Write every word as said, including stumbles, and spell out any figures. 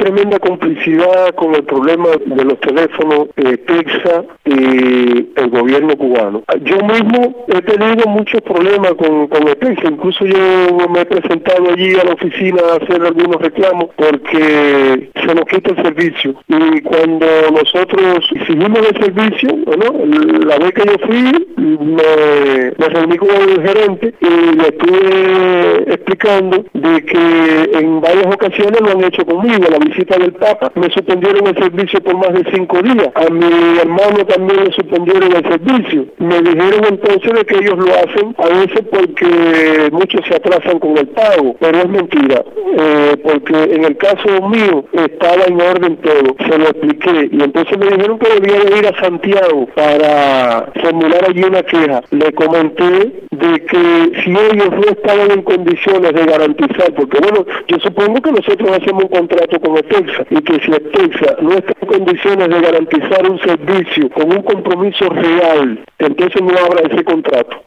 tremenda complicidad con el problema de los teléfonos eh, Texas y el gobierno cubano. Yo mismo he tenido muchos problemas con, con el Texas, incluso yo me he presentado allí a la oficina a hacer algunos reclamos porque se nos quita el servicio. Y cuando nosotros hicimos el servicio, ¿no? La vez que yo fui, me, me reuní con el gerente y le estuve explicando de que en varias ocasiones lo han hecho conmigo. La visita del Papa me suspendieron el servicio por más de cinco días. A mi hermano también le suspendieron el servicio. Me dijeron entonces de que ellos lo hacen a veces porque muchos se atrasan con el pago, pero es mentira, eh, porque en el caso mío estaba en orden todo, se lo expliqué y entonces me dijeron que debía de ir a Santiago para formular allí una queja. Le comenté de que si ellos no estaban en condiciones de garantizar, porque bueno, yo supongo que nosotros hacemos un contrato con el Texas y que si el Texas no está en condiciones de garantizar un servicio con un compromiso real, entonces no habrá ese contrato.